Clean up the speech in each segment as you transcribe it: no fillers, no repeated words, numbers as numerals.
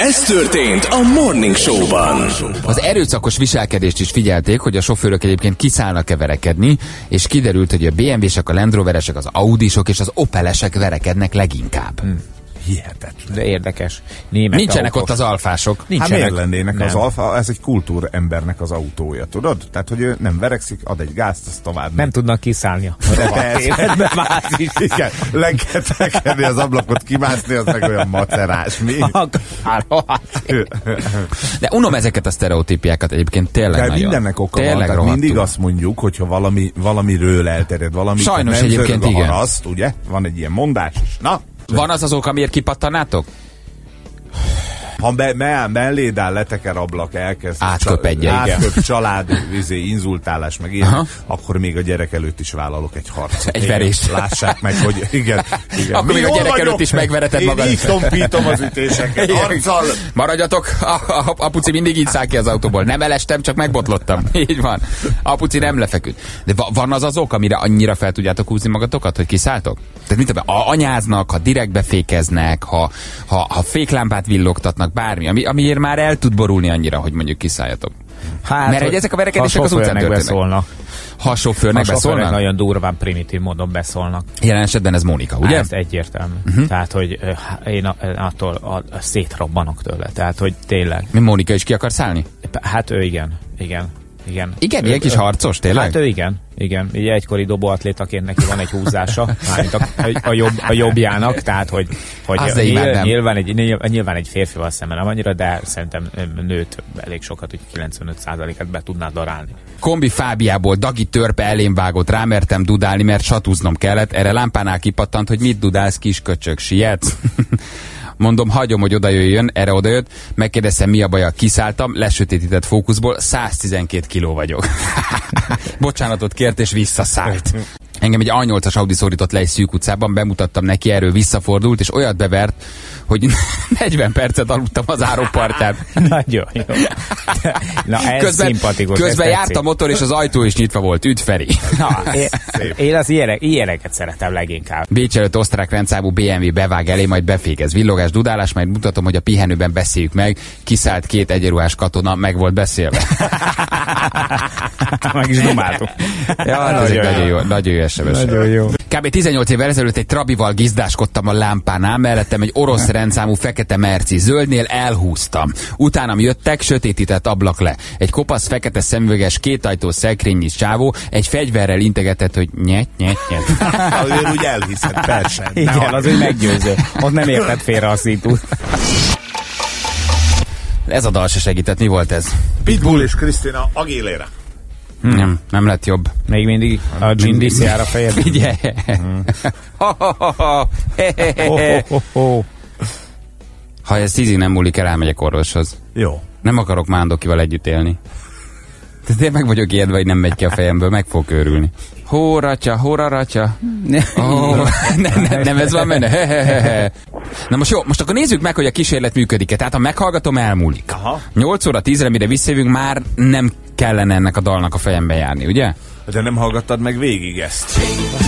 Ez történt a Morning Show-ban. Az erőszakos viselkedést is figyelték, hogy a sofőrök egyébként kiszállnak-e verekedni, és kiderült, hogy a BMW-sek, a Land Roveresek, az Audisok és az Opelesek verekednek leginkább. Hihetetlen. De érdekes. Nincsenek ott az alfások. Hát miért lennének az alfa? Ez egy kultúrembernek az autója, tudod? Tehát, hogy ő nem verekszik, ad egy gázt, azt tovább. Nem tudnak kiszállni. Igen, lekedni az ablakot, kimászni, az meg olyan macerás. Mi? De unom ezeket a sztereotípiákat egyébként tényleg de nagyon. mindennek oka tényleg van, tehát rohadtul. mindig azt mondjuk, hogyha valamiről elterjed, valami Sajnos nem egyébként zörög a igen. haraszt, ugye? Van egy ilyen mondás is. Na, Van az oka, miért kipattanátok? ha melléd áll, leteker ablak, elkezd Átköp egyet. átköp család, inzultálás, meg ilyen, akkor még a gyerek előtt is vállalok egy harcot. Egy verést. Lássák meg, hogy igen. Akkor még a gyerek előtt is megvereted magad. Én így tompítom az ütéseket, harccal. Maradjatok, apuci mindig így száll ki az autóból. Nem elestem, csak megbotlottam. Így van. Apuci nem lefeküdt. De van az ok, amire annyira fel tudjátok húzni magatokat, hogy kiszálltok? Tehát mit tudom, anyáznak, ha direktbe fékeznek, ha féklámpát villogtatnak, bármi, amiért már el tud borulni annyira, hogy mondjuk kiszálljatok. Hát, mert ezek a verekedések az utcán történnek. Beszólnak. Ha a sofőrnek beszólnak? Nagyon durván primitív módon beszólnak. Jelen esetben ez Mónika, ugye? Ez egyértelmű. Tehát, hogy én attól szétrobbanok tőle. Tehát, hogy tényleg. Mi Mónika is ki akar szállni? Hát ő igen. Igen, ilyen kis harcos, tényleg? Hát ő igen. Ugye egykori dobóatlétaként neki van egy húzása, mármint a jobbjának, tehát hogy nyilván egy férfival szemben nem annyira, de szerintem nőt elég sokat, hogy 95%-et be tudná darálni. Kombi Fábiából Dagi törpe elém vágott, rámertem dudálni, mert satúznom kellett, erre lámpánál kipattant, hogy mit dudálsz, kisköcsög, sietsz? Mondom, hagyom, hogy oda jöjjön, erre odajött, megkérdeztem, mi a baja, kiszálltam, lesötétített fókuszból, 112 kiló vagyok. Bocsánatot kért, és visszaszállt. Engem egy A8-as Audi szorított le egy szűk utcában, bemutattam neki, erről visszafordult, és olyat bevert, hogy 40 percet aludtam az árópartján. Nagyon jó. Na, ez szimpatikus. Közben járt a motor, és az ajtó is nyitva volt. Üdv, Feri. Én az ilyeneket szeretem leginkább. Bécs előtt osztrák rendszámú BMW bevág elé, majd befékez. Villogás, dudálás, majd mutatom, hogy a pihenőben beszéljük meg. Kiszállt 2 egyenruhás katona, meg volt beszélve. Meg is domáltuk. Ja, ez nagyon jó SMS. Nagyon jó. Kb. 18 évvel ezelőtt egy trabival gizdáskodtam a lámpánál, mellettem egy orosz rendszámú fekete Merci, zöldnél elhúztam. Utánam jöttek, sötétített ablak le. Egy kopasz fekete szemüveges, 2 ajtós szekrényi csávó egy fegyverrel integetett, hogy nyet. Ő úgy elhiszed, persze. Igen, az úgy meggyőző. Ott nem érted félre a szítút. Ez a dal se segített, mi volt ez? Pitbull és Christina Aguilera. Nem lett jobb. Még mindig a Gin DC jár a fejed. Figyelj! Ha ez 10-ig nem múlik el, elmegyek orvoshoz. Jó. Nem akarok Mándokival együtt élni. Tehát én meg vagyok ijedve, hogy nem megy ki a fejemből, meg fog őrülni. Hóratya. Nem ez van benne. Na most jó, most akkor nézzük meg, hogy a kísérlet működik-e. Tehát ha meghallgatom, elmúlik. Aha. 8 óra 10-re, mire visszajövünk, már nem kellene ennek a dalnak a fejembe járni, ugye? De nem hallgattad meg végig ezt.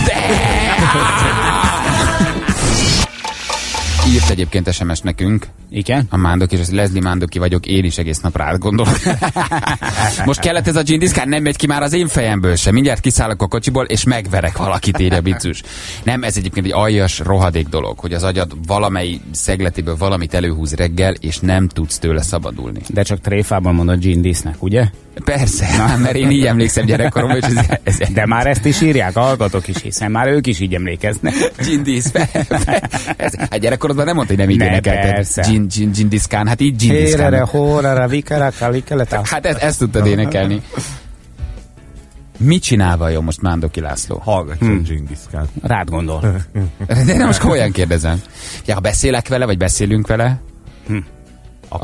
Írt egyébként SMS nekünk. Igen? A Mándok, és Leslie Mándoki vagyok, én is egész nap rád gondolok. Most kellett ez a gin-diszkán, nem megy ki már az én fejemből sem. Mindjárt kiszállok a kocsiból, és megverek valakit, írja Bicus. Nem, ez egyébként egy aljas, rohadék dolog, hogy az agyad valamely szegletéből valamit előhúz reggel, és nem tudsz tőle szabadulni. De csak tréfában mondod gin-disznek, ugye? Persze, mert én így emlékszem gyerekkoromban, és ez de már ezt is írják, a hallgatók is, hiszen már ők is így emlékeznek. Gin-disz. Hát gyerekkorodban nem mondta, hogy nem így énekelted. Gin-diszkán, hát így gin-diszkán. Hórara, vikaraka. Hát ezt tudtad énekelni. Mit csinál vajon most Mándoki László? Hallgatja a Gin-diszkát. Rád gondol. De nem, most komolyan kérdezem. Ja, ha beszélek vele, vagy beszélünk vele,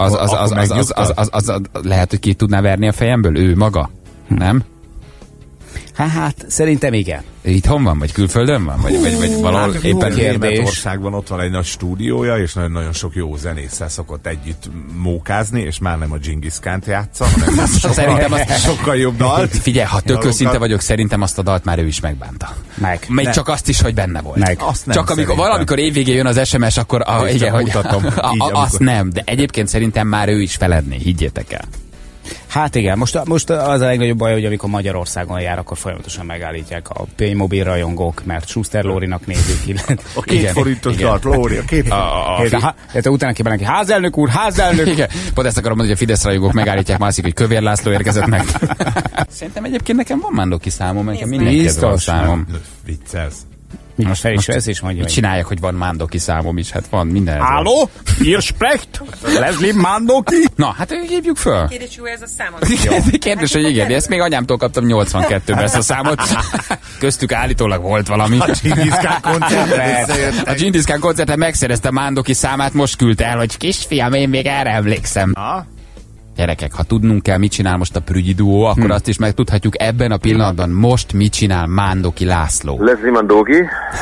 az lehet, hogy ki tudná verni a fejemből? Ő maga? Nem? Hát, szerintem igen. Itthon van, vagy külföldön van? Vagy valahol éppen Németországban ott van egy nagy stúdiója, és nagyon sok jó zenésszel szokott együtt mókázni, és már nem a Genghis Khánt játsza, hanem szerintem sokkal jobb dalt. Figyelj, ha tök őszinte vagyok, szerintem azt a dalt már ő is megbánta. Még csak azt is, hogy benne volt. Csak amikor valamikor évvégén jön az SMS, akkor igen, hogy azt nem, de egyébként szerintem már ő is feledné, higgyétek el. Hát igen, most az a legnagyobb baj, hogy amikor Magyarországon jár, akkor folyamatosan megállítják a Playmobil rajongók, mert Schuster Lórinak nézik, illetve... A 2 forintos dalt, Lóri, a 2 forintos. Utána kiben neki, házelnök úr, házelnök! Igen, pont ezt akarom mondani, hogy a Fidesz rajongók megállítják, mászik, hogy Kövér László érkezett meg. Szerintem egyébként nekem van Mándoki számom, nekem mindenki van számom. Viccelsz. Most fel is vesz, és mondja, hogy csinálják, hogy van Mándoki számom is, hát van minden. Halló? Ihr sprecht? Leslie Mándoki? Na, hát hívjuk föl. Kérdés, jó ez a számot? Kérdés, hogy igen, de ezt még anyámtól kaptam 82-ben ezt a számot. Köztük állítólag volt valami. A Genghis Khan koncerten. A Genghis Khan koncerten megszerezte Mándoki számát, most küldte el, hogy kisfiam, én még erre emlékszem. Gyerekek, ha tudnunk kell, mit csinál most a Prügyi duó, akkor azt is megtudhatjuk ebben a pillanatban. Most mit csinál Mándoki László. Leslie Mandoki.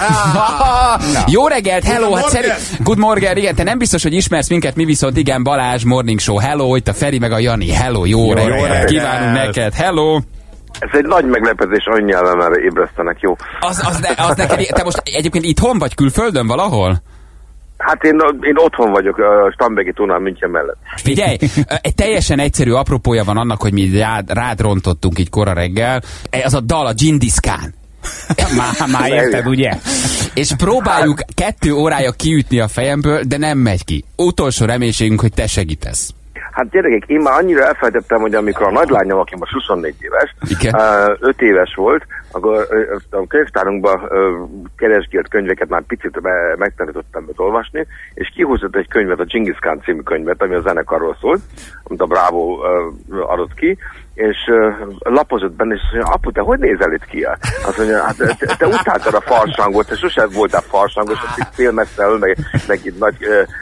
Jó reggelt, hello! Good morning, igen, te nem biztos, hogy ismersz minket, mi viszont igen, Balázs, Morning Show, hello, itt a Feri meg a Jani, hello, jó reggelt, kívánunk neked, hello! Ez egy nagy meglepetés, annyi nyelven ébresztenek, jó? Az neked, te most egyébként itthon vagy külföldön valahol? Hát én otthon vagyok, a Stambegi tónál München mellett. Figyelj, egy teljesen egyszerű apropója van annak, hogy mi rád rontottunk így kora reggel. Az a dal, a Genghis Khan. Már érted, ugye? És próbáljuk 2 órája kiütni a fejemből, de nem megy ki. Utolsó reménységünk, hogy te segítesz. Hát gyerekek, én már annyira elfelejtettem, hogy amikor a nagylányom, aki most 24 éves, 5 éves volt, akkor a könyvtárunkban keresgélt könyveket már picit megtanítottam olvasni, és kihúzott egy könyvet, a Genghis Khan című könyvet, ami a zenekarról szólt, amit a Bravo adott ki, és lapozott benne, és azt mondja, apu, te hogy nézel itt ki? Azt mondja, hát te utáltad a farsangot, te sosem voltál farsangos, hogy fél messze öl, meg itt nagy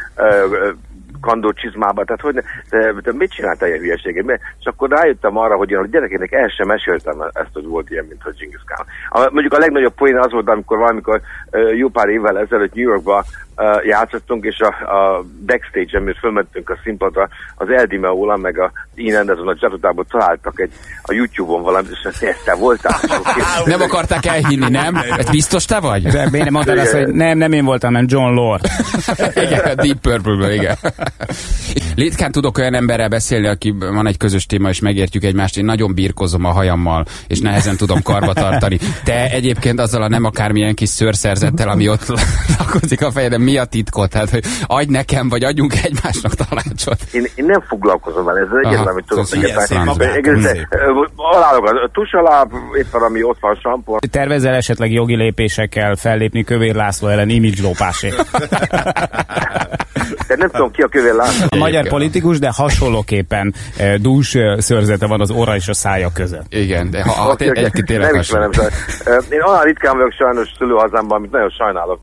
kandó csizmába, tehát hogy te mit csináltál ilyen hülyeséget? És akkor rájöttem arra, hogy én a gyerekének el sem meséltem ezt, hogy volt ilyen, mint a Genghis Khan. Mondjuk a legnagyobb poén az volt, amikor valamikor jó pár évvel ezelőtt New Yorkba játszottunk, és a backstage-en, miért fölmentünk a színpadra, az Eldi Meola, meg a Ian Anderson a Jatotából találtak a YouTube-on valamit, és ezt te voltál. Nem akarták elhinni, nem? Ez biztos te vagy? De miért nem mondtad azt, hogy nem én voltam, hanem John Lord. Igen, a Deep Purple-ből, igen. Ritkán tudok olyan emberrel beszélni, aki van egy közös téma, és megértjük egymást. Én nagyon birkozom a hajammal, és nehezen tudom karba tartani. Te egyébként azzal a nem akármilyen kis szőrszerzettel, ami ott lakozik a fejedben, mi a titkot? Tehát, hogy adj nekem, vagy adjunk egymásnak tanácsot. Én nem foglalkozom vele, ez egyetlen, amit tudok neked. Alálok a tusaláb, éppen ami ott van, sampon. Tervezel esetleg jogi lépésekkel fellépni Kövér László ellen image-lopásé? De nem tudom ki a Kövér László. A magyar politikus, de hasonlóképpen dús szőrzete van az orra és a szája között. Igen, de ha egyébként tényleg nem ismerem. Én olyan ritkán vagyok sajnos szülőhazámban, amit nagyon sajnálok.